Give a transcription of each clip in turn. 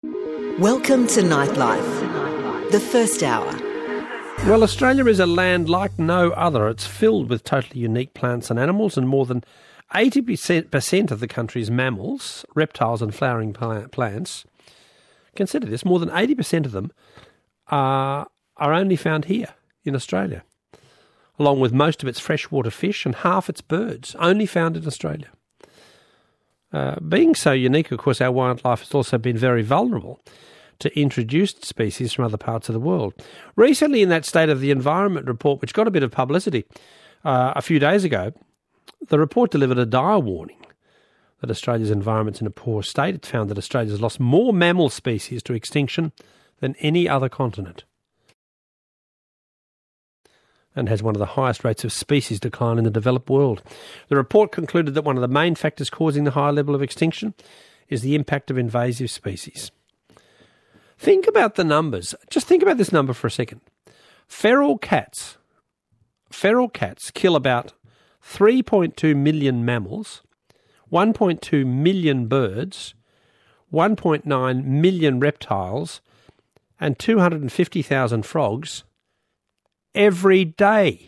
Welcome to Nightlife, the first hour. Well, Australia is a land like no other. It's filled with totally unique plants and animals, and more than 80% of the country's mammals, reptiles and flowering plants, consider this, more than 80% of them are only found here in Australia, along with most of its freshwater fish and half its birds, only found in Australia. Being so unique, of course, our wildlife has also been very vulnerable to introduced species from other parts of the world. Recently, in that State of the Environment report, which got a bit of publicity a few days ago, the report delivered a dire warning that Australia's environment's in a poor state. It found that Australia's lost more mammal species to extinction than any other continent, and has one of the highest rates of species decline in the developed world. The report concluded that one of the main factors causing the high level of extinction is the impact of invasive species. Think about the numbers. Just think about this number for a second. Feral cats kill about 3.2 million mammals, 1.2 million birds, 1.9 million reptiles, and 250,000 frogs every day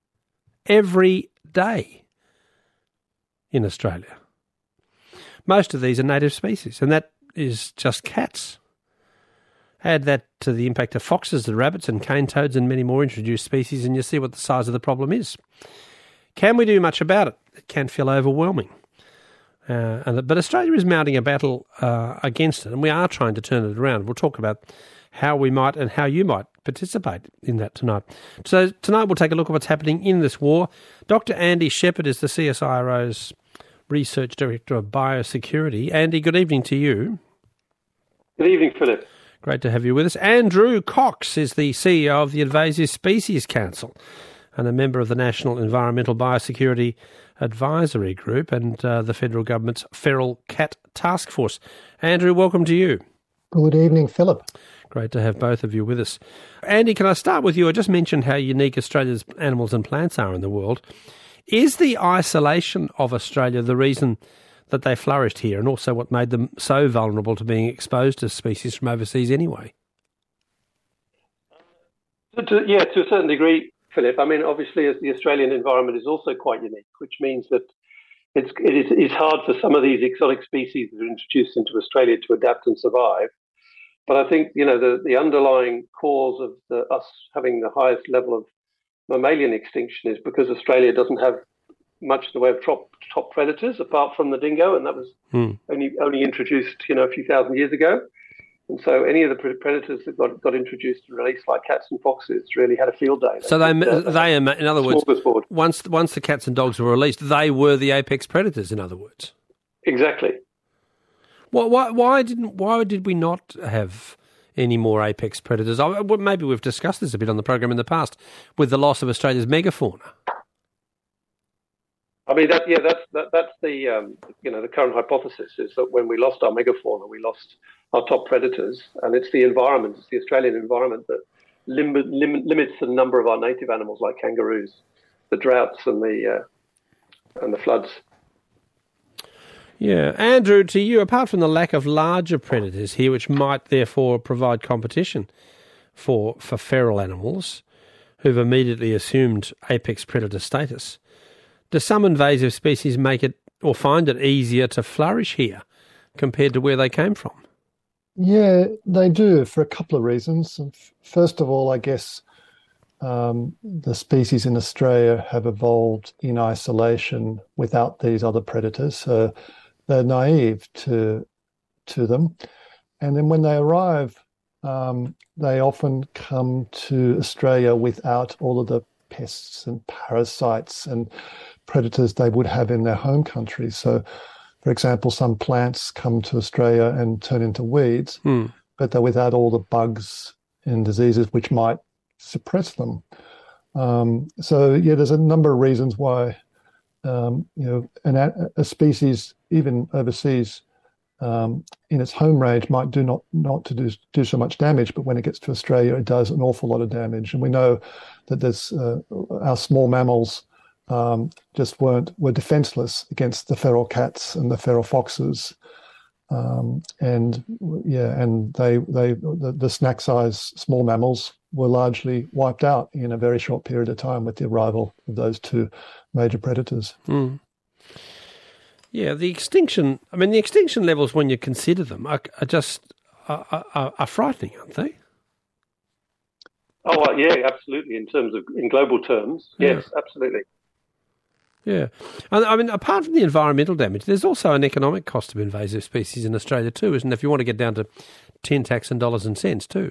in Australia. Most of these are native species, and that is just cats. Add that to the impact of foxes, the rabbits and cane toads and many more introduced species, and you see what the size of the problem is. Can we do much about it? It can feel overwhelming. But Australia is mounting a battle against it, and we are trying to turn it around. We'll talk about how we might and how you might participate in that tonight. So tonight we'll take a look at what's happening in this war. Dr. Andy Shepherd is the CSIRO's Research Director of Biosecurity. Andy, good evening to you. Good evening, Philip. Great to have you with us. Andrew Cox is the CEO of the Invasive Species Council and a member of the National Environmental Biosecurity Advisory Group and the federal government's Feral Cat Task Force. Andrew, welcome to you. Good evening, Philip. Great to have both of you with us. Andy, can I start with you? I just mentioned how unique Australia's animals and plants are in the world. Is the isolation of Australia the reason that they flourished here, and also what made them so vulnerable to being exposed to species from overseas anyway? To a certain degree, Philip. I mean, obviously, as the Australian environment is also quite unique, which means that it is hard for some of these exotic species that are introduced into Australia to adapt and survive. But I think, the underlying cause of us having the highest level of mammalian extinction is because Australia doesn't have much in the way of top predators apart from the dingo, and that was only introduced a few thousand years ago. And so any of the predators that got introduced and released, like cats and foxes, really had a field day. So in other words, once the cats and dogs were released, they were the apex predators. In other words, exactly. Why did we not have any more apex predators? Maybe we've discussed this a bit on the program in the past with the loss of Australia's megafauna. I mean, that's the the current hypothesis is that when we lost our megafauna, we lost our top predators, and it's the environment, it's the Australian environment that limits the number of our native animals like kangaroos, the droughts and the floods. Yeah, Andrew, to you, apart from the lack of larger predators here, which might therefore provide competition for feral animals who've immediately assumed apex predator status, do some invasive species make it or find it easier to flourish here compared to where they came from? Yeah, they do for a couple of reasons. First of all, I guess the species in Australia have evolved in isolation without these other predators, so they're naive to them. And then when they arrive, they often come to Australia without all of the pests and parasites and predators they would have in their home country. So, for example, some plants come to Australia and turn into weeds, but they're without all the bugs and diseases which might suppress them. There's a number of reasons why a species, even overseas, in its home range, might not do so much damage, but when it gets to Australia, it does an awful lot of damage. And we know that there's our small mammals were defenseless against the feral cats and the feral foxes. And the snack size small mammals were largely wiped out in a very short period of time with the arrival of those two major predators. Mm. Yeah, the extinction levels, when you consider them, are frightening, aren't they? Oh, yeah, absolutely. In global terms, yes, absolutely. Yeah. I mean, apart from the environmental damage, there's also an economic cost of invasive species in Australia too, isn't it? If you want to get down to tin tax and dollars and cents too.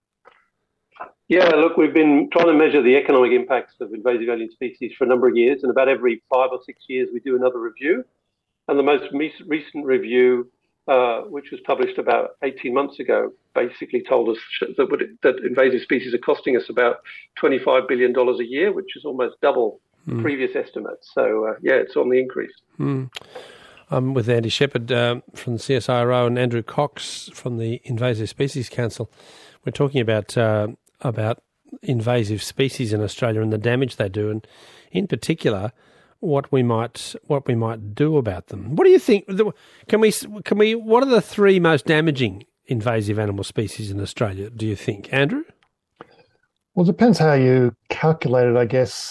Yeah, look, we've been trying to measure the economic impacts of invasive alien species for a number of years, and about every 5 or 6 years we do another review. And the most recent review, which was published about 18 months ago, basically told us that invasive species are costing us about $25 billion a year, which is almost double previous estimates. So, it's on the increase. I'm with Andy Shepherd from the CSIRO and Andrew Cox from the Invasive Species Council. We're talking about invasive species in Australia and the damage they do, and in particular, what we might do about them. What do you think? Can we? What are the three most damaging invasive animal species in Australia, do you think, Andrew? Well, it depends how you calculate it, I guess.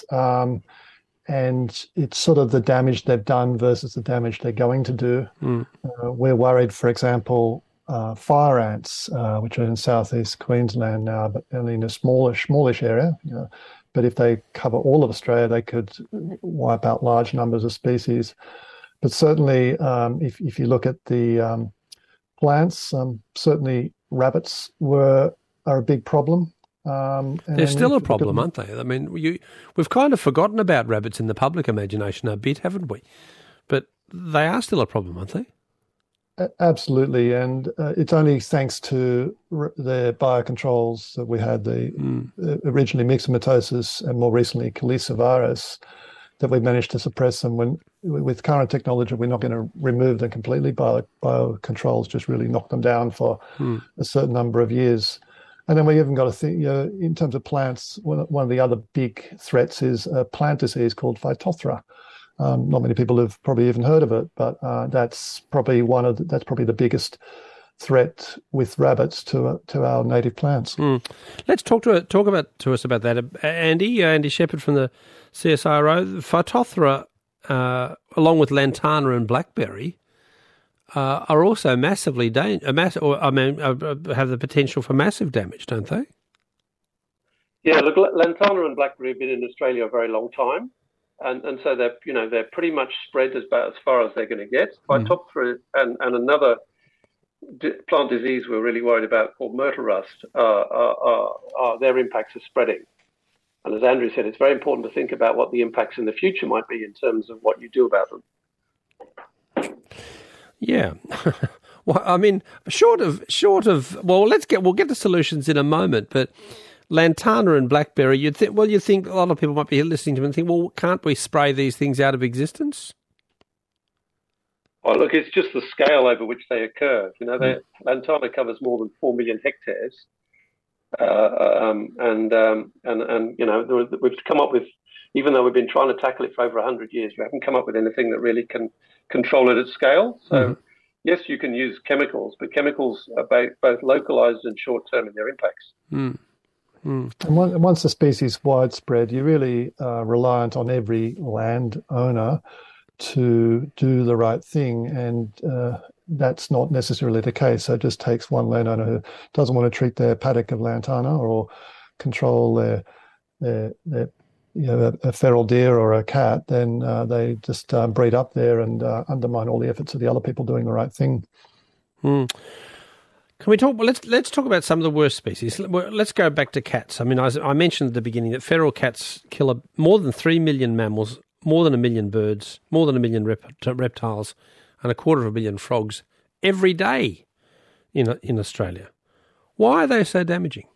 And it's sort of the damage they've done versus the damage they're going to do. We're worried, for example, fire ants, which are in southeast Queensland now, but only in a smallish area. But if they cover all of Australia, they could wipe out large numbers of species. But certainly, if you look at the plants, certainly rabbits are a big problem. They're still a problem, aren't they? I mean, we've kind of forgotten about rabbits in the public imagination a bit, haven't we? But they are still a problem, aren't they? Absolutely, and it's only thanks to the biocontrols that we had, originally myxomatosis and more recently calicivirus, that we managed to suppress them. When with current technology, we're not going to remove them completely. Biocontrols just really knock them down for a certain number of years. And then we even got to think, in terms of plants, one of the other big threats is a plant disease called Phytophthora. Not many people have probably even heard of it, but that's probably the biggest threat with rabbits to our native plants. Let's talk to us about that, Andy Shepherd from the CSIRO. Phytophthora, along with lantana and blackberry, are also massively have the potential for massive damage, don't they? Yeah, look, lantana and blackberry have been in Australia a very long time, and so they're pretty much spread as far as they're going to get. Phytophthora and another plant disease we're really worried about called myrtle rust, their impacts are spreading. And as Andrew said, it's very important to think about what the impacts in the future might be in terms of what you do about them. Yeah. Well, I mean, short of we'll get to solutions in a moment, but lantana and blackberry, you think a lot of people might be listening to them and think, well, can't we spray these things out of existence? Oh, look, it's just the scale over which they occur. Lantana covers more than 4 million hectares. We've come up with, even though we've been trying to tackle it for over 100 years, we haven't come up with anything that really can control it at scale. So, yes, you can use chemicals, but chemicals are both localized and short-term in their impacts. And once the species is widespread, you're really reliant on every landowner to do the right thing, and that's not necessarily the case. So it just takes one landowner who doesn't want to treat their paddock of lantana or control their a feral deer or a cat, then they just breed up there and undermine all the efforts of the other people doing the right thing. Can we talk? Well, let's talk about some of the worst species. Let's go back to cats. I mean, I mentioned at the beginning that feral cats kill more than 3 million mammals, more than 1 million birds, more than 1 million reptiles, and 250,000 frogs every day in Australia. Why are they so damaging?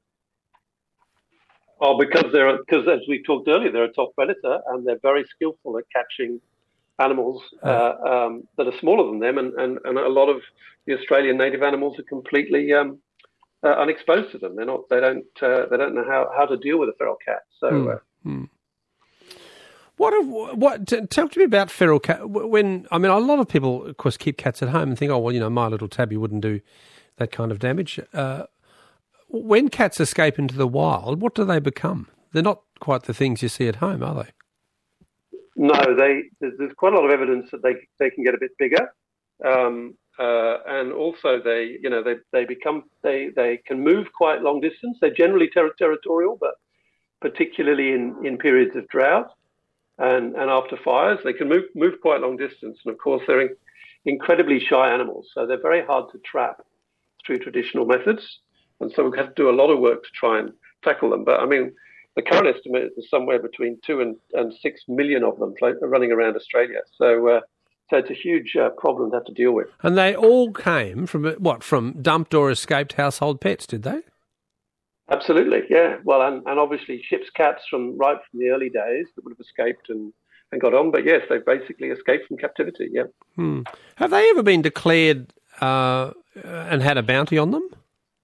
Oh, because as we talked earlier, they're a top predator and they're very skillful at catching animals that are smaller than them, and a lot of the Australian native animals are completely unexposed to them. They don't know how to deal with a feral cat. So. Talk to me about feral cat. A lot of people, of course, keep cats at home and think, oh, well, my little tabby wouldn't do that kind of damage. When cats escape into the wild, what do they become? They're not quite the things you see at home, are they? No, there's quite a lot of evidence that they can get a bit bigger, and also they can move quite long distance. They're generally territorial, but particularly in periods of drought and after fires, they can move quite long distance. And of course, they're incredibly shy animals, so they're very hard to trap through traditional methods. And so we have to do a lot of work to try and tackle them. But I mean, the current estimate is somewhere between 2 and 6 million of them running around Australia. So it's a huge problem to have to deal with. And they all came from dumped or escaped household pets, did they? Absolutely, yeah. Well, and obviously ship's cats from the early days that would have escaped and got on. But yes, they basically escaped from captivity, yeah. Have they ever been declared and had a bounty on them?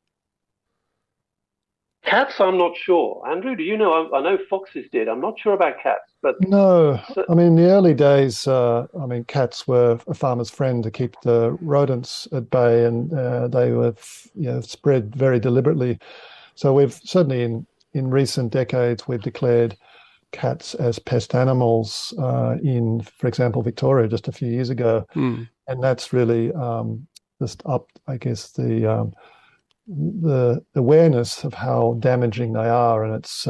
Cats, I'm not sure. Andrew, do you know? I know foxes did. I'm not sure about cats. But no, I mean, in the early days, cats were a farmer's friend to keep the rodents at bay, and they were spread very deliberately. So we've certainly in recent decades, we've declared cats as pest animals in, for example, Victoria just a few years ago. And that's really just upped, I guess, the awareness of how damaging they are, and it's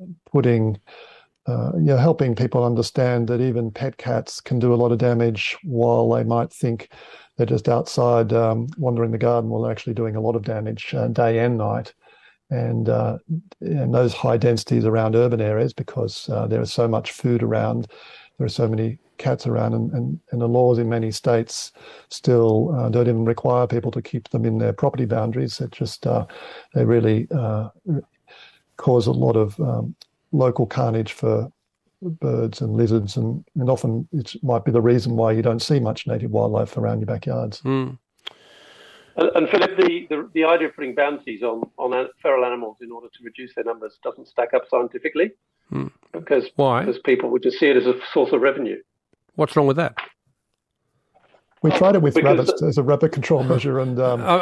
helping people understand that even pet cats can do a lot of damage while they might think they're just outside wandering the garden. Well, they're actually doing a lot of damage day and night. And those high densities around urban areas, because there is so much food around, there are so many cats around, and the laws in many states still don't even require people to keep them in their property boundaries. It just they really cause a lot of local carnage for birds and lizards, and often it might be the reason why you don't see much native wildlife around your backyards. And Philip, the idea of putting bounties on feral animals in order to reduce their numbers doesn't stack up scientifically. Because why? Because people would just see it as a source of revenue. What's wrong with that? We tried it with rabbits as a rabbit control measure, and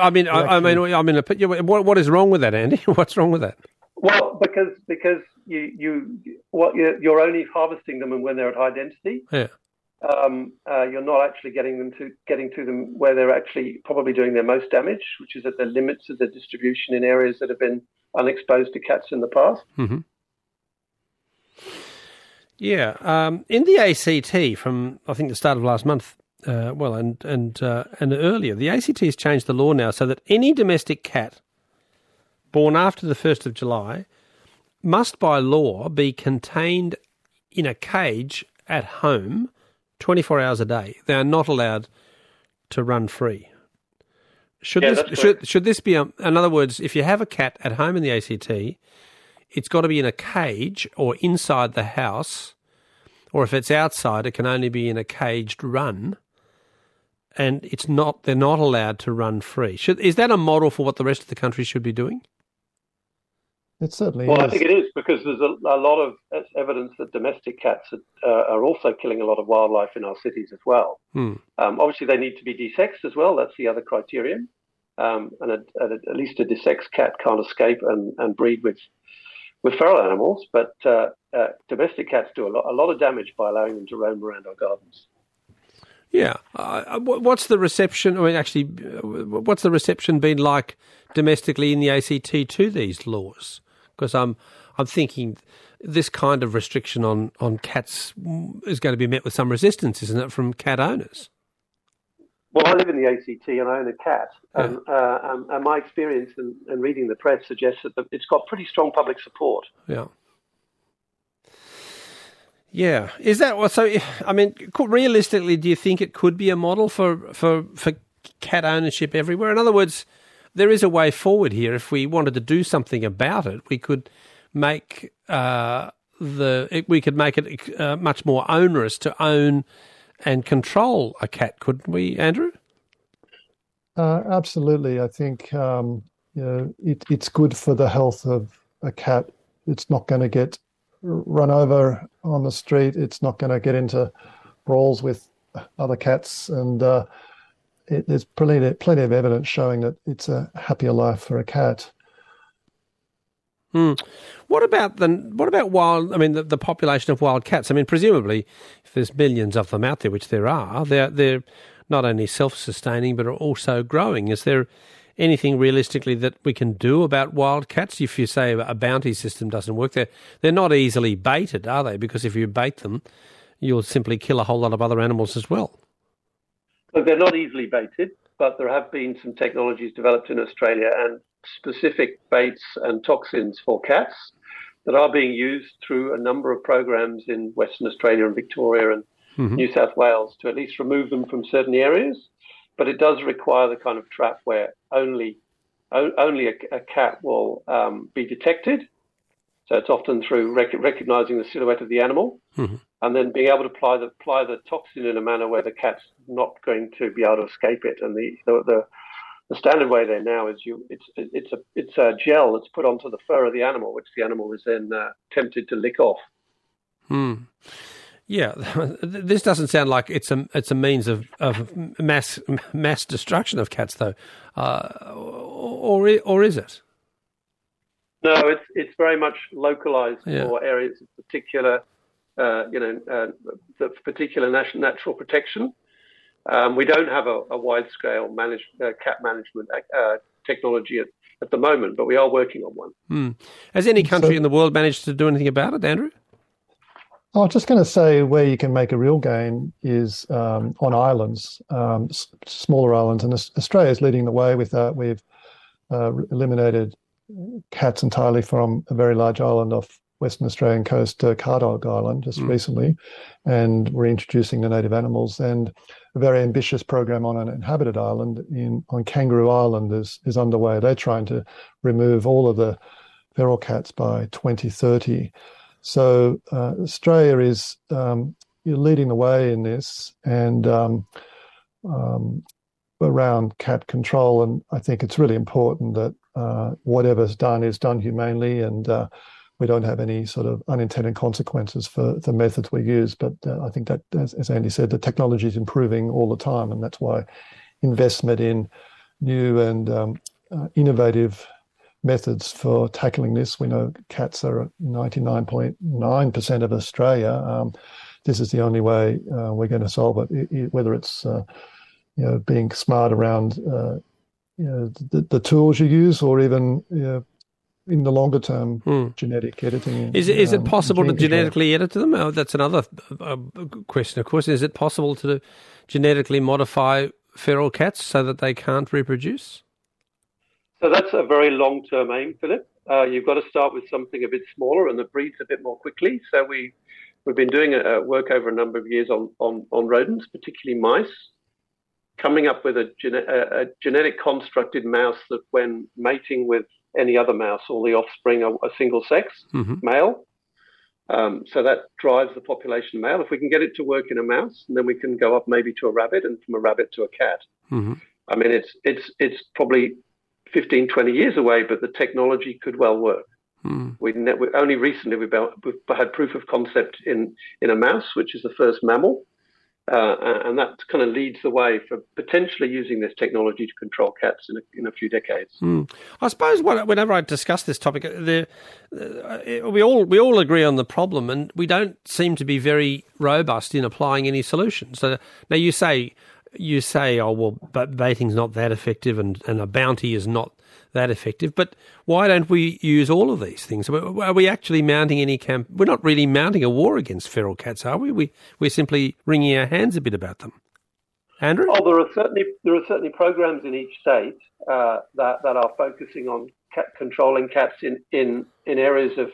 what is wrong with that, Andy? What's wrong with that? Well, because you're only harvesting them when they're at high density. Yeah. You're not actually getting to them where they're actually probably doing their most damage, which is at the limits of their distribution in areas that have been unexposed to cats in the past. Mm-hmm. Yeah. In the ACT from, I think, the start of last month, and earlier, the ACT has changed the law now so that any domestic cat born after the 1st of July must by law be contained in a cage at home 24 hours a day. They are not allowed to run free. Should this be, in other words, if you have a cat at home in the ACT, it's got to be in a cage or inside the house, or if it's outside, it can only be in a caged run, and they're not allowed to run free. Is that a model for what the rest of the country should be doing? It certainly is. Well, I think it is, because there's a lot of evidence that domestic cats are also killing a lot of wildlife in our cities as well. Obviously, they need to be desexed as well. That's the other criterion. And at least a desexed cat can't escape and breed with feral animals. But domestic cats do a lot of damage by allowing them to roam around our gardens. Yeah. What's the reception? What's the reception been like domestically in the ACT to these laws? Because I'm thinking this kind of restriction on cats is going to be met with some resistance, isn't it, from cat owners? Well, I live in the ACT and I own a cat, and my experience and reading the press suggests that it's got pretty strong public support. Yeah. Yeah. Is that so? I mean, realistically, do you think it could be a model for cat ownership everywhere? In other words, there is a way forward here. If we wanted to do something about it, we could make it much more onerous to own and control a cat, couldn't we, Andrew? Absolutely. I think it's good for the health of a cat. It's not going to get run over on the street. It's not going to get into brawls with other cats, and there's plenty of evidence showing that it's a happier life for a cat. What about wild? I mean, the population of wild cats. I mean, presumably, if there's millions of them out there, which there are, they're not only self-sustaining but are also growing. Is there anything realistically that we can do about wild cats? If you say a bounty system doesn't work, they're not easily baited, are they? Because if you bait them, you'll simply kill a whole lot of other animals as well. Look, they're not easily baited, but there have been some technologies developed in Australia and specific baits and toxins for cats that are being used through a number of programs in Western Australia and Victoria and New South Wales to at least remove them from certain areas. But it does require the kind of trap where only a cat will be detected. So it's often through recognizing the silhouette of the animal and then being able to apply the toxin in a manner where the cat's not going to be able to escape it. And the standard way there now is it's a gel that's put onto the fur of the animal, which the animal is then tempted to lick off. Yeah, this doesn't sound like it's a means of mass destruction of cats, though, or is it? No, it's very much localized for areas of particular, the particular natural protection. We don't have a wide-scale cat management technology at the moment, but we are working on one. Has any country in the world managed to do anything about it, Andrew? I was just going to say where you can make a real gain is on islands, smaller islands, and Australia is leading the way with that. We've eliminated cats entirely from a very large island off Western Australian coast, Cardog Island, just recently, and we're introducing the native animals. And a very ambitious program on an inhabited island on Kangaroo Island is underway. They're trying to remove all of the feral cats by 2030. So Australia is leading the way in this and around cat control. And I think it's really important that whatever's done is done humanely, and we don't have any sort of unintended consequences for the methods we use. But I think that, as Andy said, the technology is improving all the time, and that's why investment in new and innovative methods for tackling this. We know cats are at 99.9% of Australia. This is the only way we're going to solve it, whether it's being smart around the tools you use, or even in the longer term genetic editing. Is it possible to genetically edit them? Oh, that's another question, of course. Is it possible to genetically modify feral cats so that they can't reproduce? So that's a very long-term aim, Philip. You've got to start with something a bit smaller and that breeds a bit more quickly. So we've been doing work over a number of years on rodents, particularly mice, coming up with a genetic constructed mouse that when mating with any other mouse, all the offspring are a single sex, male. So that drives the population male. If we can get it to work in a mouse, and then we can go up maybe to a rabbit, and from a rabbit to a cat. I mean, it's probably 15, 20 years away, but the technology could well work. Only recently we've had proof of concept in a mouse, which is the first mammal, and that kind of leads the way for potentially using this technology to control cats in a few decades. I suppose whenever I discuss this topic, we all agree on the problem, and we don't seem to be very robust in applying any solutions. So now you say, oh, well, but baiting's not that effective and a bounty is not that effective. But why don't we use all of these things? Are we actually mounting any We're not really mounting a war against feral cats, are we? We're simply wringing our hands a bit about them. Andrew? Oh, there are certainly programs in each state that are focusing on controlling cats in areas of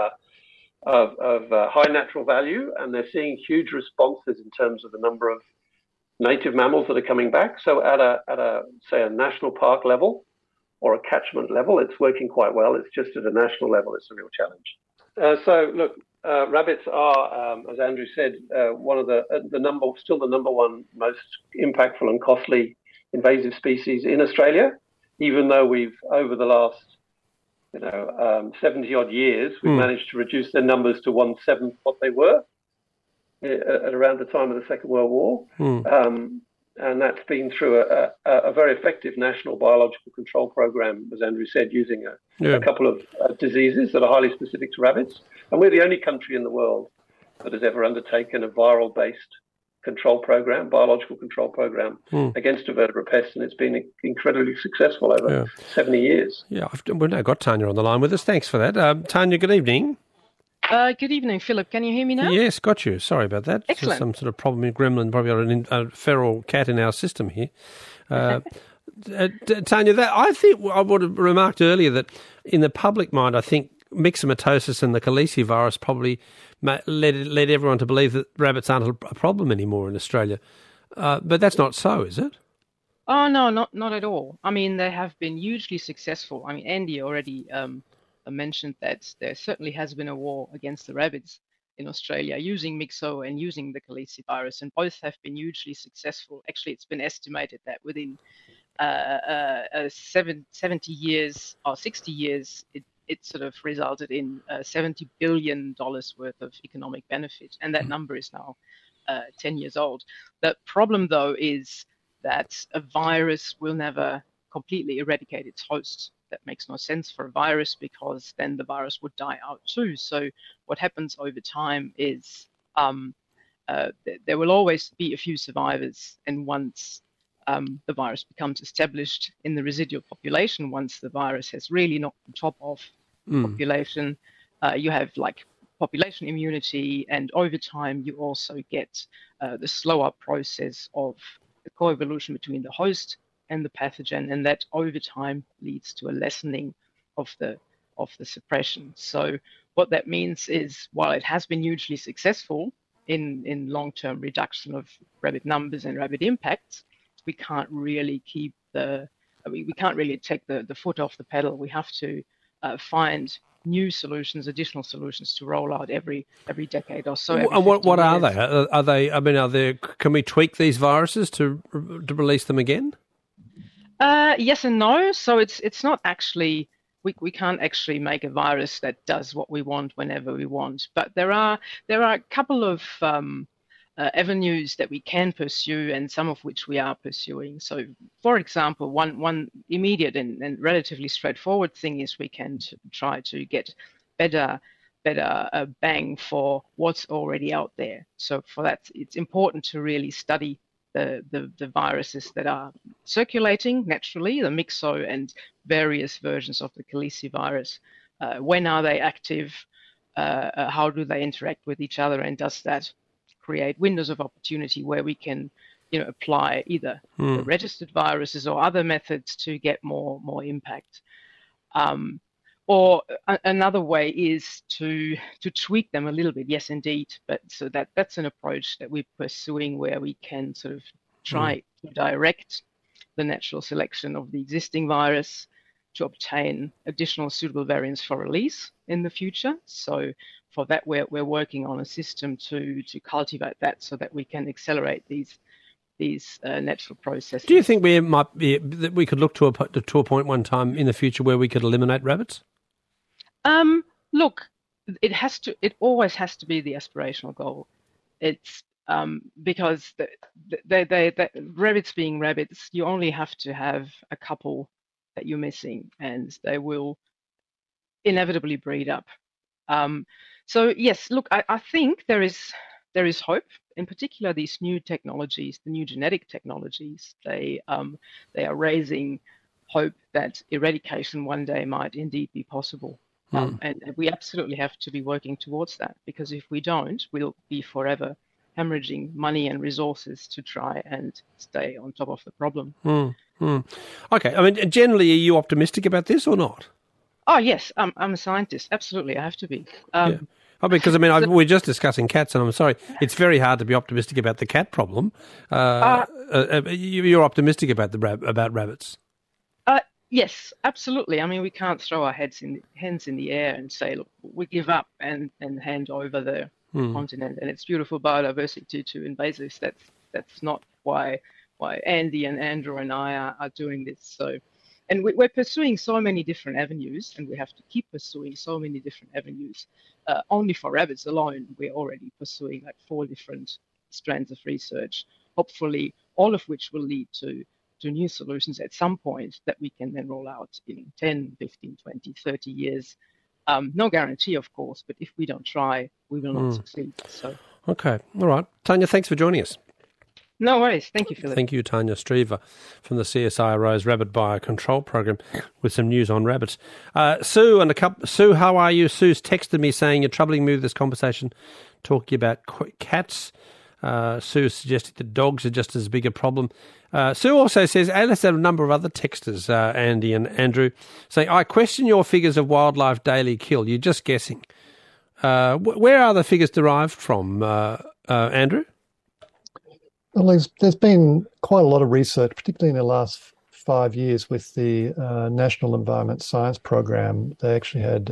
high natural value, and they're seeing huge responses in terms of the number of native mammals that are coming back. So at a national park level or a catchment level, it's working quite well. It's just at a national level, it's a real challenge. So look, rabbits are, as Andrew said, one of the number one most impactful and costly invasive species in Australia. Even though we've over the last 70 odd years, we've managed to reduce their numbers to 1/7 what they were at around the time of the Second World War. And that's been through a very effective national biological control program, as Andrew said, using a couple of diseases that are highly specific to rabbits. And we're the only country in the world that has ever undertaken a viral-based control program, biological control program against a vertebrate pest, and it's been incredibly successful over 70 years. Yeah, we've now got Tanya on the line with us. Thanks for that. Tanya, good evening. Good evening, Philip. Can you hear me now? Yes, got you. Sorry about that. Excellent. Some sort of problem with Gremlin, probably got a feral cat in our system here. Tanya, I think I would have remarked earlier that in the public mind, I think myxomatosis and the calicivirus probably led everyone to believe that rabbits aren't a problem anymore in Australia. But that's not so, is it? Oh, no, not at all. I mean, they have been hugely successful. I mean, Andy already mentioned that there certainly has been a war against the rabbits in Australia using Myxo and using the calicivirus, and both have been hugely successful. Actually, it's been estimated that within 70 years or 60 years, it sort of resulted in $70 billion worth of economic benefit, and that number is now 10 years old. The problem, though, is that a virus will never completely eradicate its host. That makes no sense for a virus, because then the virus would die out too. So what happens over time is there will always be a few survivors, and once the virus becomes established in the residual population, once the virus has really knocked the top off the population, you have like population immunity, and over time you also get the slower process of the coevolution between the host and the pathogen, and that over time leads to a lessening of the suppression. So what that means is, while it has been hugely successful in long-term reduction of rabbit numbers and rabbit impacts, we can't really we can't really take the foot off the pedal. We have to find new solutions, additional solutions to roll out every decade or so. And what are they? Are they? I mean, can we tweak these viruses to release them again? Yes and no. So it's not actually, we can't actually make a virus that does what we want whenever we want. But there are a couple of avenues that we can pursue, and some of which we are pursuing. So, for example, one immediate and relatively straightforward thing is we can try to get better bang for what's already out there. So for that, it's important to really study the viruses that are circulating naturally, the Myxo and various versions of the calicivirus. When are they active? How do they interact with each other? And does that create windows of opportunity where we can, apply either the registered viruses or other methods to get more impact? Or another way is to tweak them a little bit. Yes, indeed. But so that's an approach that we're pursuing, where we can sort of try to direct the natural selection of the existing virus to obtain additional suitable variants for release in the future. So for that, we're working on a system to cultivate that so that we can accelerate these natural processes. Do you think that we could look to a point one time in the future where we could eliminate rabbits? Look, it always has to be the aspirational goal. It's because the rabbits being rabbits, you only have to have a couple that you're missing, and they will inevitably breed up. So yes, look, I think there is hope. In particular, these new technologies, the new genetic technologies, they are raising hope that eradication one day might indeed be possible. And we absolutely have to be working towards that, because if we don't, we'll be forever hemorrhaging money and resources to try and stay on top of the problem. Okay. I mean, generally, are you optimistic about this or not? Oh, yes. I'm a scientist. Absolutely. I have to be. Yeah. Because, we're just discussing cats, and I'm sorry, it's very hard to be optimistic about the cat problem. You're optimistic about about rabbits. Yes, absolutely. I mean, we can't throw our hands in the air and say, look, we give up and hand over the continent and its beautiful biodiversity to invasives. That's not why Andy and Andrew and I are doing this. So And we're pursuing so many different avenues, and we have to keep pursuing so many different avenues. Only for rabbits alone, we're already pursuing like 4 different strands of research, hopefully all of which will lead to new solutions at some point that we can then roll out in 10, 15, 20, 30 years. No guarantee, of course, but if we don't try, we will not succeed. So. Okay, all right. Tanya, thanks for joining us. No worries. Thank you, Philip. Thank you, Tanya Striever from the CSIRO's Rabbit Biocontrol Program with some news on rabbits. Sue, Sue, how are you? Sue's texted me saying you're troubling me with this conversation, talking about cats. Sue suggested that dogs are just as big a problem. Sue also says, and let's have a number of other texters, Andy and Andrew, saying, I question your figures of wildlife daily kill. You're just guessing. Where are the figures derived from, Andrew? Well, there's been quite a lot of research, particularly in the last 5 years with the National Environment Science Program. They actually had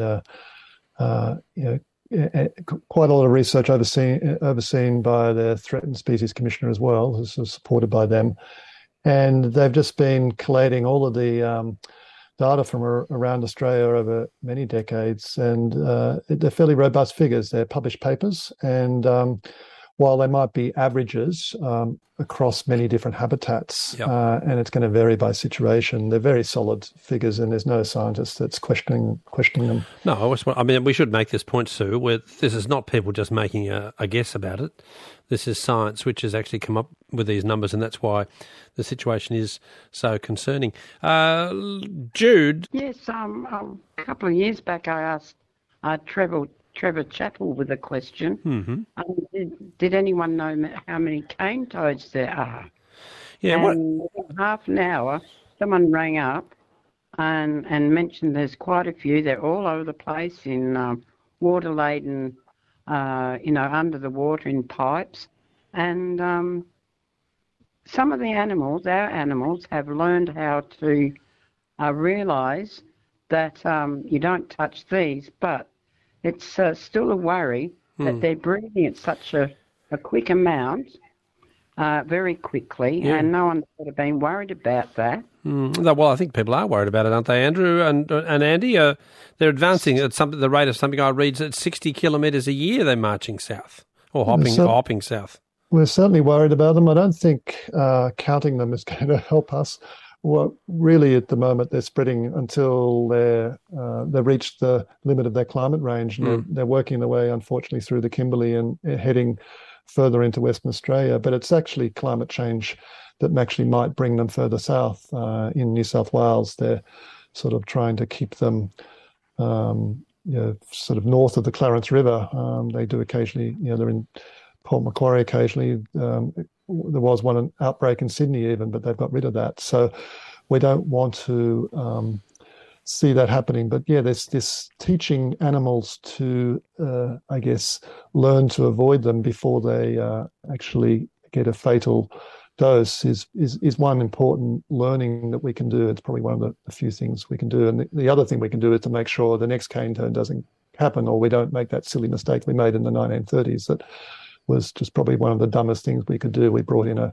quite a lot of research overseen by the Threatened Species Commissioner as well, who's supported by them. And they've just been collating all of the data from around Australia over many decades. And they're fairly robust figures. They're published papers. And while they might be averages across many different habitats, and it's going to vary by situation, they're very solid figures, and there's no scientist that's questioning them. No, I mean, we should make this point, Sue, where this is not people just making a guess about it. This is science which has actually come up with these numbers, and that's why the situation is so concerning. Jude? Yes, a couple of years back I asked Trevor Chattle with a question. Mm-hmm. Did anyone know how many cane toads there are? Yeah, and within half an hour, someone rang up and mentioned there's quite a few. They're all over the place in water-laden, under the water in pipes. And some of the animals, our animals, have learned how to realise that you don't touch these, but it's still a worry that they're breeding at such a quick amount, very quickly, and no one's sort of been worried about that. Well, I think people are worried about it, aren't they, Andrew and Andy? They're advancing at the rate of something I read at 60 kilometres a year. They're marching south or hopping south. We're certainly worried about them. I don't think counting them is going to help us. Well, really, at the moment, they're spreading until they've reached the limit of their climate range, and they're working their way, unfortunately, through the Kimberley and heading further into Western Australia. But it's actually climate change that actually might bring them further south. In New South Wales, they're sort of trying to keep them, sort of north of the Clarence River. They do occasionally, they're in Port Macquarie occasionally. There was one outbreak in Sydney even, but they've got rid of that. So we don't want to see that happening. But yeah, there's this teaching animals to, learn to avoid them before they actually get a fatal dose is one important learning that we can do. It's probably one of the few things we can do. And the other thing we can do is to make sure the next cane toad doesn't happen, or we don't make that silly mistake we made in the 1930s that was just probably one of the dumbest things we could do. We brought in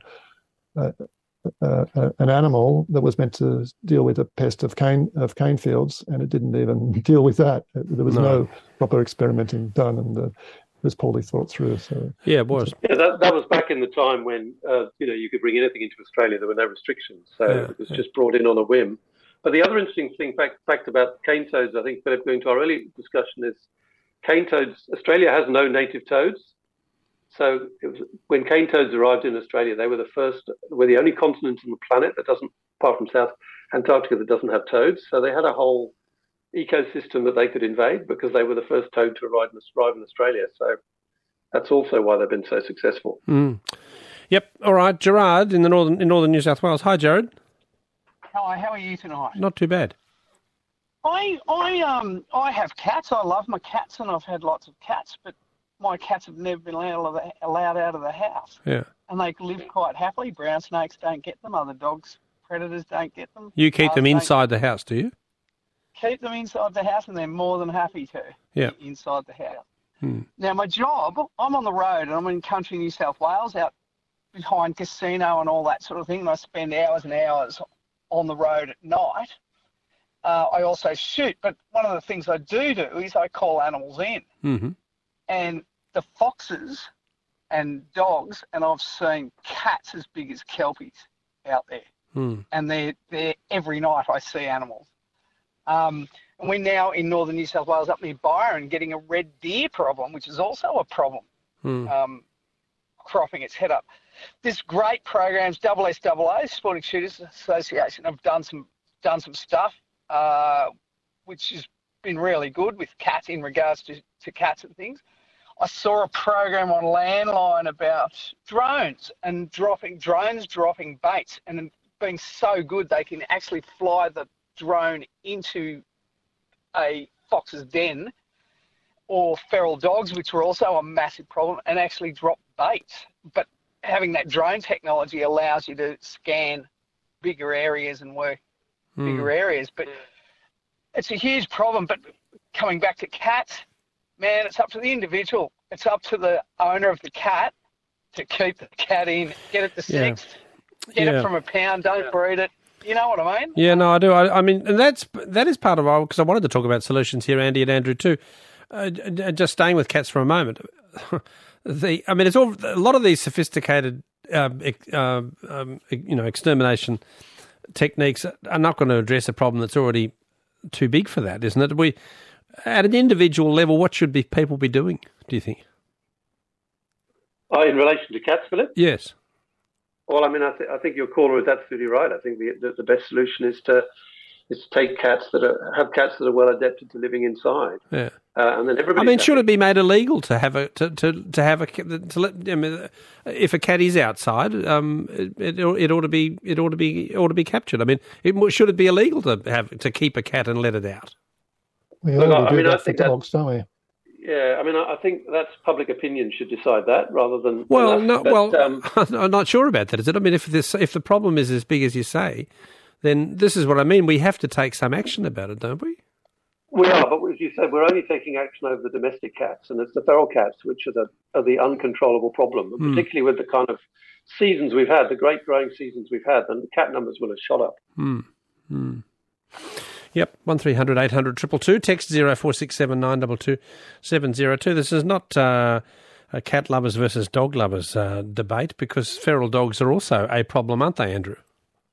an animal that was meant to deal with a pest of cane fields, and it didn't even deal with that. There was no proper experimenting done, and it was poorly thought through. So yeah, it was. Yeah, that was back in the time when you could bring anything into Australia. There were no restrictions, so it was just brought in on a whim. But the other interesting thing, fact about cane toads, I think, Philip, going to our earlier discussion, is cane toads. Australia has no native toads. So when cane toads arrived in Australia, they were the only continent on the planet that doesn't, apart from South Antarctica, that doesn't have toads. So they had a whole ecosystem that they could invade because they were the first toad to arrive in Australia. So that's also why they've been so successful. Yep. All right, Gerard in northern New South Wales. Hi, Jared. Hi. How are you tonight? Not too bad. I have cats. I love my cats, and I've had lots of cats, but my cats have never been allowed out of the house. Yeah. And they live quite happily. Brown snakes don't get them. Other dogs, predators don't get them. You keep them inside the house, do you? Keep them inside the house, and they're more than happy to. Yeah. Inside the house. Now, my job, I'm on the road, and I'm in country New South Wales, out behind casino and all that sort of thing, and I spend hours and hours on the road at night. I also shoot. But one of the things I do is I call animals in. Mm-hmm. And the foxes and dogs, and I've seen cats as big as kelpies out there. Mm. And they're every night I see animals. And we're now in northern New South Wales up near Byron getting a red deer problem, which is also a problem, cropping its head up. There's great programs, SSAA, Sporting Shooters Association, have done some stuff, which has been really good with cats in regards to cats and things. I saw a program on Landline about drones dropping baits, and being so good they can actually fly the drone into a fox's den or feral dogs, which were also a massive problem, and actually drop baits. But having that drone technology allows you to scan bigger areas and work bigger areas. But it's a huge problem. But coming back to cats, man, it's up to the individual. It's up to the owner of the cat to keep the cat in, get it to sexed, get it from a pound, don't breed it. You know what I mean? Yeah, no, I do. I mean, and that is part of why, because I wanted to talk about solutions here, Andy and Andrew too. Just staying with cats for a moment. It's all a lot of these sophisticated, extermination techniques are not going to address a problem that's already too big for that, isn't it? At an individual level, what should people be doing, do you think? In relation to cats, Philip? Yes. Well, I think your caller is absolutely right. I think the best solution is to take cats that are well adapted to living inside. Yeah. And then everybody. Should it be made illegal to have if a cat is outside? It ought to be captured. Should it be illegal to keep a cat and let it out? We already do that for dogs, don't we? Yeah, I think that's public opinion should decide that rather than. I'm not sure about that. Is it? If the problem is as big as you say, then this is what I mean. We have to take some action about it, don't we? We are, but as you said, we're only taking action over the domestic cats, and it's the feral cats which are the uncontrollable problem, and particularly with the kind of seasons we've had, the great growing seasons we've had, then the cat numbers will have shot up. Yep, 1300 800 222, text 0467 922 702. This is not a cat lovers versus dog lovers debate, because feral dogs are also a problem, aren't they, Andrew?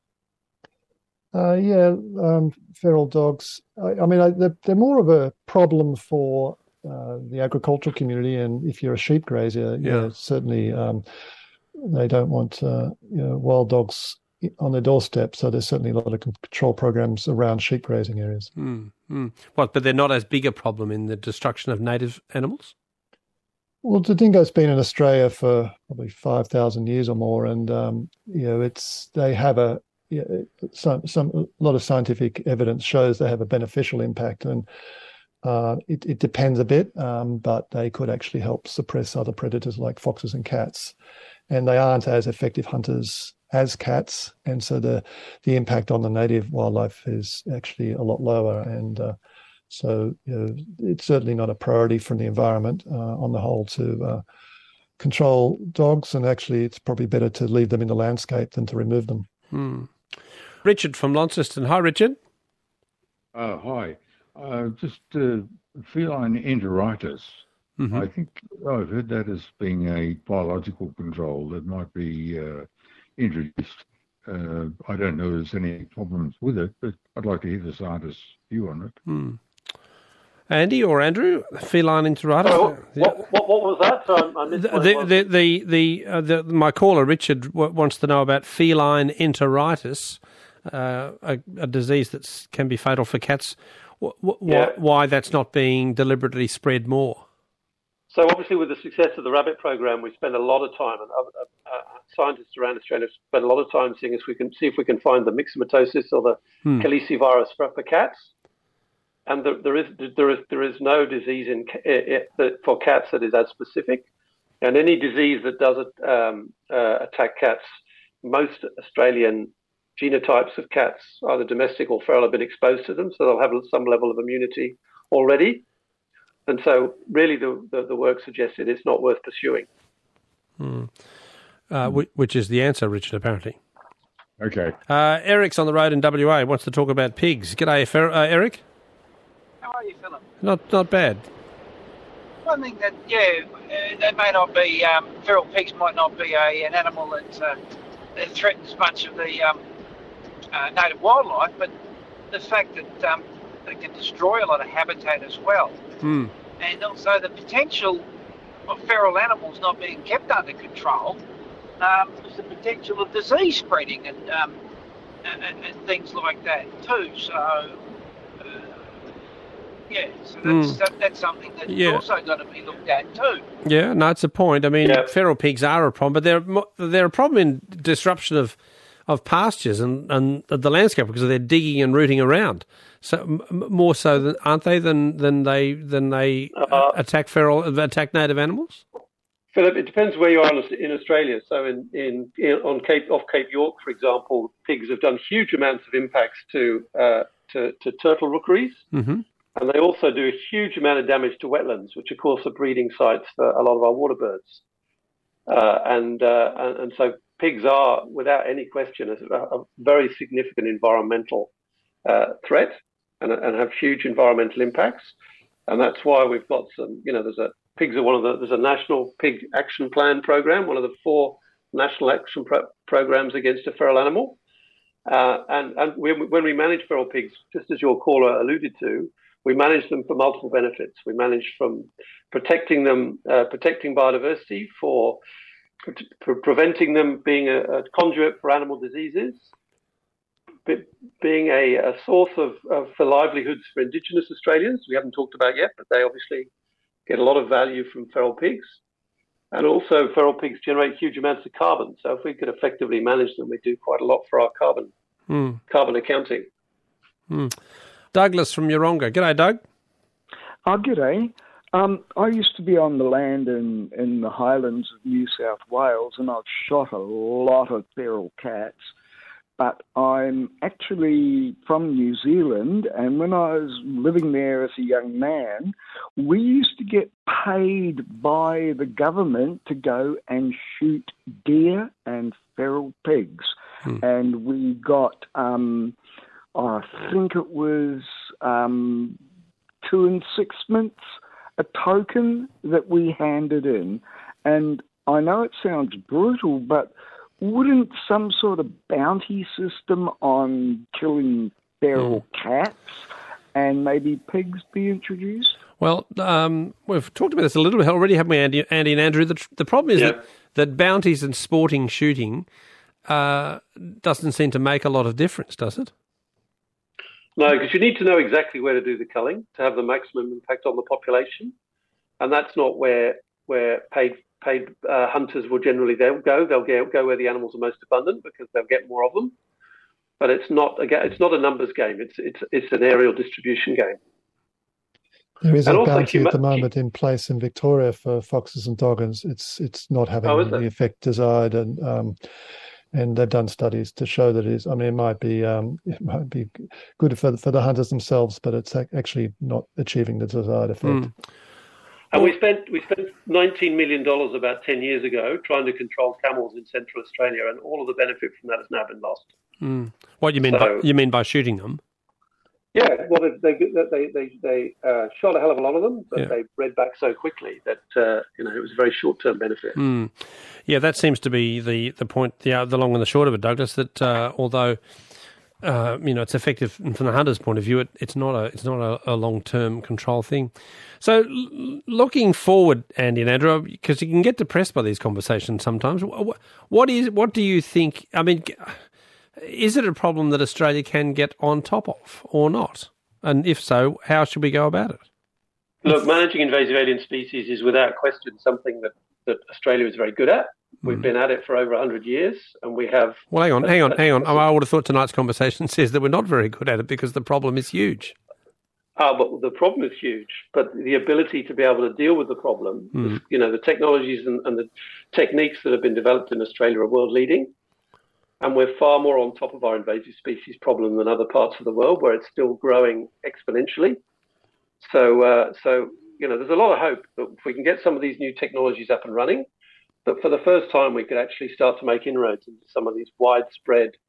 Feral dogs. They're more of a problem for the agricultural community, and if you're a sheep grazier, certainly they don't want wild dogs on their doorstep. So there's certainly a lot of control programs around sheep grazing areas. But they're not as big a problem in the destruction of native animals? Well, the dingo's been in Australia for probably 5,000 years or more, and they have a lot of scientific evidence shows they have a beneficial impact, and it depends a bit, but they could actually help suppress other predators like foxes and cats, and they aren't as effective hunters as cats, and so the impact on the native wildlife is actually a lot lower, and so it's certainly not a priority from the environment on the whole to control dogs, and actually it's probably better to leave them in the landscape than to remove them. Richard from Launceston. Hi, Richard. Hi. Just feline enteritis. I think I've heard that as being a biological control that might be introduced. I don't know if there's any problems with it, but I'd like to hear the scientist's view on it. Andy or Andrew, feline enteritis. What was that? I missed my caller Richard wants to know about feline enteritis, a disease that can be fatal for cats. Why that's not being deliberately spread more? So obviously, with the success of the rabbit program, we spend a lot of time, and scientists around Australia spend a lot of time seeing if we can find the myxomatosis or the calicivirus for cats. And there is no disease for cats that is as specific, and any disease that does attack cats, most Australian genotypes of cats, either domestic or feral, have been exposed to them, so they'll have some level of immunity already. And so, really, the work suggested it's not worth pursuing. Which is the answer, Richard, apparently. Okay. Eric's on the road in WA, wants to talk about pigs. G'day, Eric. How are you, Philip? Not bad. One thing that, they may not be, feral pigs might not be an animal that threatens much of the native wildlife, but the fact that they can destroy a lot of habitat as well. Mm. And also the potential of feral animals not being kept under control is the potential of disease spreading and things like that too. So, that's something that's also got to be looked at too. Yeah, no, it's a point. I mean, feral pigs are a problem, but they're a problem in disruption of pastures and the landscape because they're digging and rooting around. So more so than aren't they than they attack native animals? Philip, it depends where you are in Australia. So off Cape York, for example, pigs have done huge amounts of impacts to turtle rookeries. Mm-hmm. And they also do a huge amount of damage to wetlands, which of course are breeding sites for a lot of our water birds. And so pigs are, without any question, a very significant environmental threat and have huge environmental impacts. And that's why we've got some, there's a national pig action plan program, one of the 4 national action programs against a feral animal. And when we manage feral pigs, just as your caller alluded to, we manage them for multiple benefits. We manage from protecting them, protecting biodiversity, for preventing them being a conduit for animal diseases, being a source for livelihoods for Indigenous Australians, we haven't talked about yet, but they obviously get a lot of value from feral pigs. And also feral pigs generate huge amounts of carbon. So if we could effectively manage them, we do quite a lot for our carbon accounting. Mm. Douglas from Yeronga. G'day, Doug. G'day. I used to be on the land in the Highlands of New South Wales, and I've shot a lot of feral cats. But I'm actually from New Zealand, and when I was living there as a young man, we used to get paid by the government to go and shoot deer and feral pigs. And we got, I think it was 2 6months, a token that we handed in. And I know it sounds brutal, but wouldn't some sort of bounty system on killing feral cats and maybe pigs be introduced? Well, we've talked about this a little bit already, haven't we, Andy and Andrew? The problem is that bounties and sporting shooting doesn't seem to make a lot of difference, does it? No, because you need to know exactly where to do the culling to have the maximum impact on the population, and that's not where paid hunters will generally go. They'll go where the animals are most abundant because they'll get more of them. But it's not a numbers game. It's an aerial distribution game. There is a bounty at the moment in place in Victoria for foxes and doggons. It's not having the effect desired, and they've done studies to show that it is. I mean, it might be good for the hunters themselves, but it's actually not achieving the desired effect. And we spent $19 million about 10 years ago trying to control camels in Central Australia, and all of the benefit from that has now been lost. What you mean? You mean by shooting them? Yeah, well, they shot a hell of a lot of them, but they bred back so quickly that it was a very short-term benefit. Yeah, that seems to be the point, the long and the short of it, Douglas. That although it's effective from the hunter's point of view, it's not a long-term control thing. So, looking forward, Andy and Andrew, because you can get depressed by these conversations sometimes. What do you think? I mean, is it a problem that Australia can get on top of or not? And if so, how should we go about it? Look, managing invasive alien species is without question something that Australia is very good at. We've been at it for over 100 years, and we have... Well, hang on. I would have thought tonight's conversation says that we're not very good at it because the problem is huge. But the problem is huge, but the ability to be able to deal with the problem, the technologies and the techniques that have been developed in Australia are world-leading. And we're far more on top of our invasive species problem than other parts of the world where it's still growing exponentially. So there's a lot of hope that if we can get some of these new technologies up and running, that for the first time we could actually start to make inroads into some of these widespread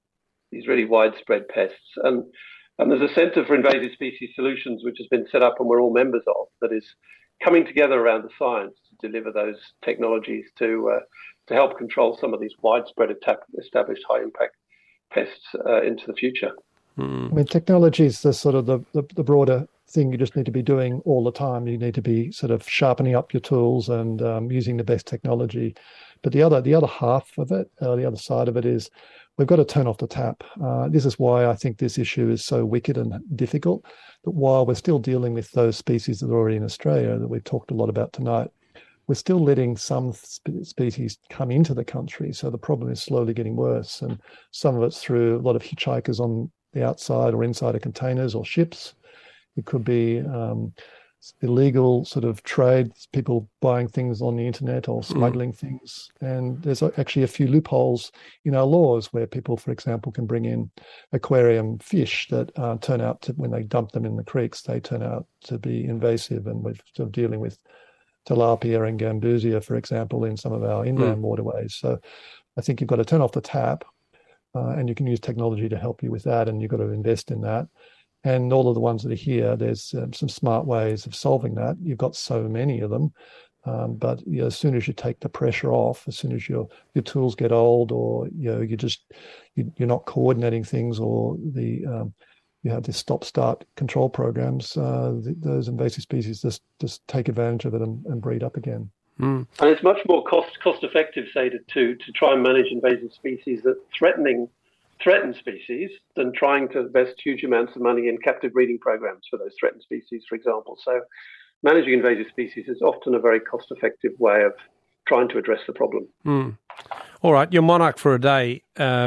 really widespread pests. And there's a Centre for Invasive Species Solutions which has been set up and we're all members of, that is coming together around the science to deliver those technologies to help control some of these widespread established high impact pests into the future. I mean, technology is the sort of the broader thing you just need to be doing all the time. You need to be sort of sharpening up your tools and using the best technology. But the other half of it, the other side of it is we've got to turn off the tap. This is why I think this issue is so wicked and difficult. That while we're still dealing with those species that are already in Australia that we've talked a lot about tonight, we're still letting some species come into the country. So the problem is slowly getting worse. And some of it's through a lot of hitchhikers on the outside or inside of containers or ships. It could be illegal sort of trade, people buying things on the internet or smuggling things. And there's actually a few loopholes in our laws where people, for example, can bring in aquarium fish that turn out to, when they dump them in the creeks, they turn out to be invasive. And we're sort of dealing with tilapia and gambusia, for example, in some of our inland waterways. So I think you've got to turn off the tap and you can use technology to help you with that, and you've got to invest in that. And all of the ones that are here, there's some smart ways of solving that. You've got so many of them, but as soon as you take the pressure off, as soon as your tools get old, or you're not coordinating things, or you have this stop-start control programs, those invasive species just take advantage of it and breed up again. And it's much more cost-effective, say, to try and manage invasive species that threaten species than trying to invest huge amounts of money in captive breeding programs for those threatened species, for example. So managing invasive species is often a very cost-effective way of trying to address the problem. All right, you're monarch for a day,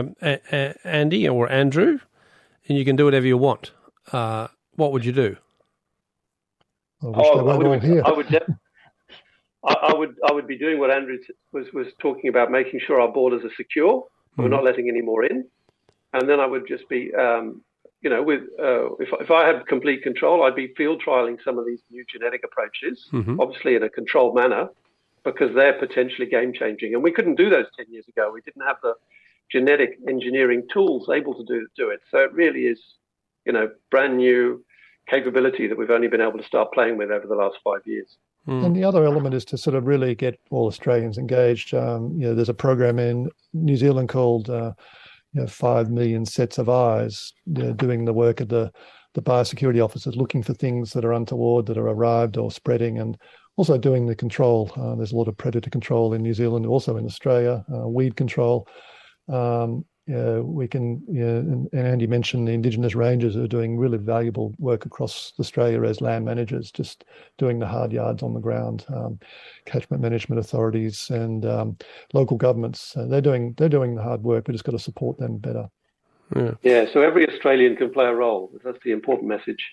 Andy or Andrew, and you can do whatever you want. What would you do? I would be doing what Andrew was talking about, making sure our borders are secure. We're not letting any more in. And then I would just be, if I had complete control, I'd be field trialing some of these new genetic approaches, obviously in a controlled manner, because they're potentially game changing. And we couldn't do those 10 years ago. We didn't have the genetic engineering tools able to do it. So it really is, brand new capability that we've only been able to start playing with over the last 5 years. And the other element is to sort of really get all Australians engaged. There's a program in New Zealand called 5 million sets of eyes, doing the work of the biosecurity officers, looking for things that are untoward, that are arrived or spreading, and also doing the control. There's a lot of predator control in New Zealand, also in Australia, weed control. We can, and Andy mentioned the Indigenous Rangers who are doing really valuable work across Australia as land managers, just doing the hard yards on the ground. Catchment management authorities and local governments, they're doing the hard work. We just got to support them better. Yeah. So every Australian can play a role. That's the important message.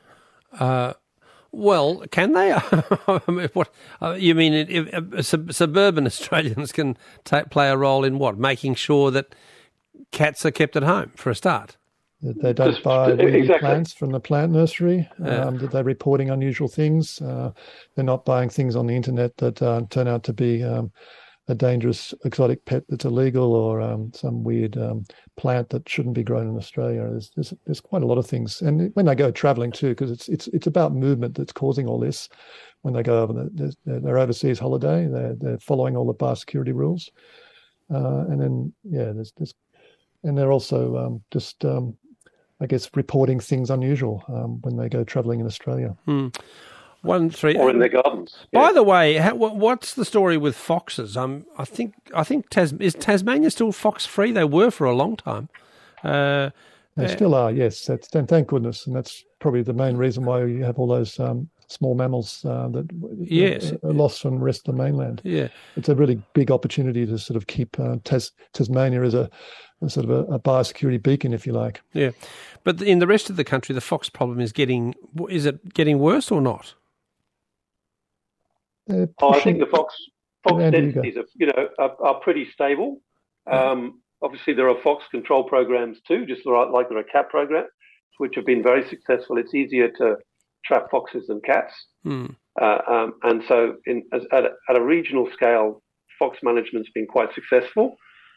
Well, can they? What you mean? If suburban Australians can play a role in what? Making sure that cats are kept at home, for a start. They don't buy plants from the plant nursery. That they're reporting unusual things. They're not buying things on the internet that turn out to be a dangerous exotic pet that's illegal, or some weird plant that shouldn't be grown in Australia. There's quite a lot of things. And when they go travelling too, because it's about movement that's causing all this. When they go over their overseas holiday, they're following all the biosecurity rules. And then and they're also I guess reporting things unusual when they go travelling in Australia. 1 3 or in their gardens. By the way, what's the story with foxes? I think is Tasmania still fox free? They were for a long time. They still are, yes. Thank goodness, and that's probably the main reason why you have all those small mammals that are lost from the rest of the mainland. Yeah, it's a really big opportunity to sort of keep Tasmania as a sort of a biosecurity beacon, if you like. Yeah, but in the rest of the country, the fox problem is it getting worse or not? I think the fox densities are pretty stable. Obviously, there are fox control programs too, just like there are cat programs, which have been very successful. It's easier to trap foxes than cats, and so at a regional scale, fox management's been quite successful.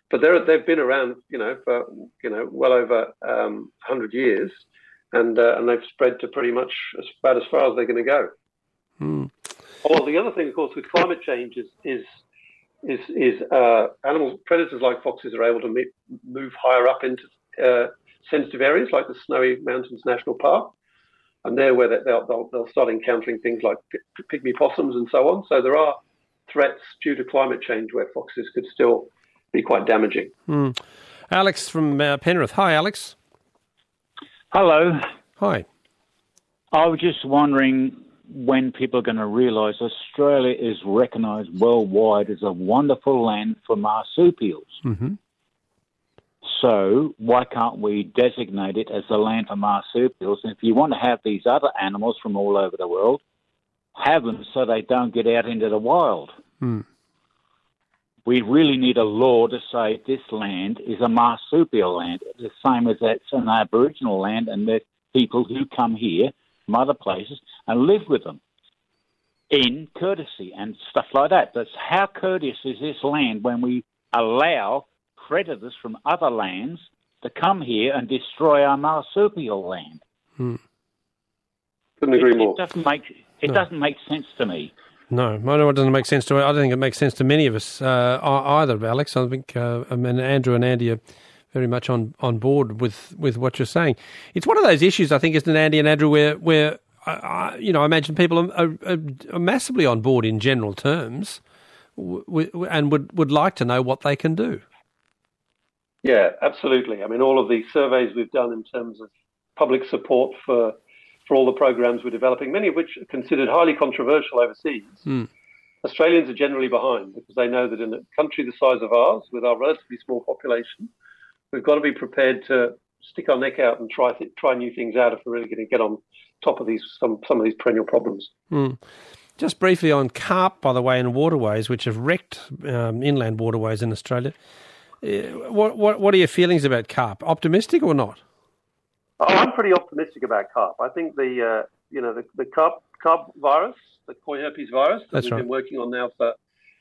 but they've been around, for well over 100 years, and they've spread to pretty much about as far as they're going to go. Well, the other thing, of course, with climate change is animals, predators like foxes, are able to move higher up into sensitive areas like the Snowy Mountains National Park, and there where they'll start encountering things like pygmy possums and so on. So there are threats due to climate change where foxes could still be quite damaging. Alex from Penrith. Hi, Alex. Hello. Hi. I was just wondering when people are going to realise Australia is recognised worldwide as a wonderful land for marsupials. Mm-hmm. So why can't we designate it as the land for marsupials? And if you want to have these other animals from all over the world, have them so they don't get out into the wild. We really need a law to say this land is a marsupial land, the same as that's an Aboriginal land, and there's people who come here from other places and live with them in courtesy and stuff like that. But how courteous is this land when we allow predators from other lands to come here and destroy our marsupial land? Couldn't agree more. It doesn't make sense to me. No, I know it doesn't make sense to. I don't think it makes sense to many of us either, Alex. I think Andrew and Andy are very much on board with what you're saying. It's one of those issues, I think, isn't it, Andy and Andrew, where I imagine people are massively on board in general terms, and would like to know what they can do. Yeah, absolutely. I mean, all of these surveys we've done in terms of public support for all the programs we're developing, many of which are considered highly controversial overseas, Australians are generally behind because they know that in a country the size of ours, with our relatively small population, we've got to be prepared to stick our neck out and try new things out if we're really going to get on top of some of these perennial problems. Just briefly on carp, by the way, and waterways, which have wrecked inland waterways in Australia. What are your feelings about carp? Optimistic or not? Oh, I'm pretty optimistic about carp. I think the carp virus, the koi herpes virus that we've been working on now for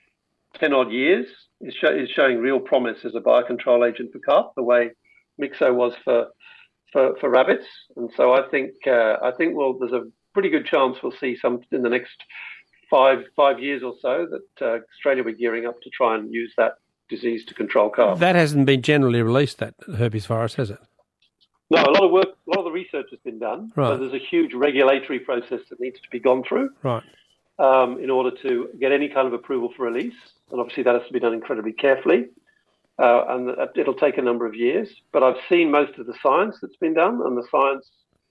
10 odd years is showing real promise as a biocontrol agent for carp, the way Myxo was for rabbits. And so I think there's a pretty good chance we'll see some in the next five years or so that Australia will be gearing up to try and use that disease to control carp. That hasn't been generally released, that herpes virus, has it? No, a lot of the research has been done. Right. So there's a huge regulatory process that needs to be gone through, right, in order to get any kind of approval for release. And obviously that has to be done incredibly carefully, and it'll take a number of years. But I've seen most of the science that's been done, and the science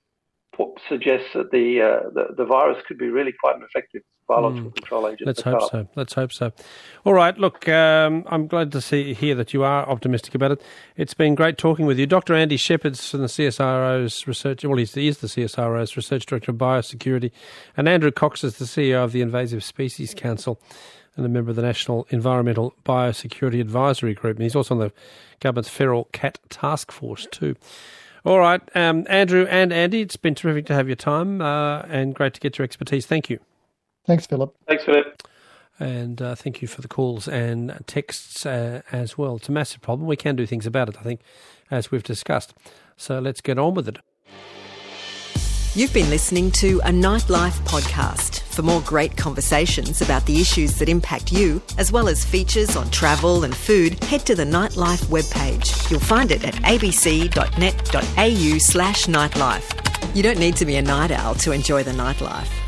suggests that the virus could be really quite an effective biological control agent. Let's hope so. All right, look, I'm glad to hear that you are optimistic about it. It's been great talking with you. Dr. Andy Shepherd's from the CSIRO's research, well, he is the CSIRO's Research Director of Biosecurity, and Andrew Cox is the CEO of the Invasive Species Council and a member of the National Environmental Biosecurity Advisory Group, and he's also on the government's Feral Cat Task Force too. All right, Andrew and Andy, it's been terrific to have your time and great to get your expertise. Thank you. Thanks, Philip. Thanks, Philip. And thank you for the calls and texts as well. It's a massive problem. We can do things about it, I think, as we've discussed. So let's get on with it. You've been listening to a Nightlife podcast. For more great conversations about the issues that impact you, as well as features on travel and food, head to the Nightlife webpage. You'll find it at abc.net.au/nightlife. You don't need to be a night owl to enjoy the nightlife.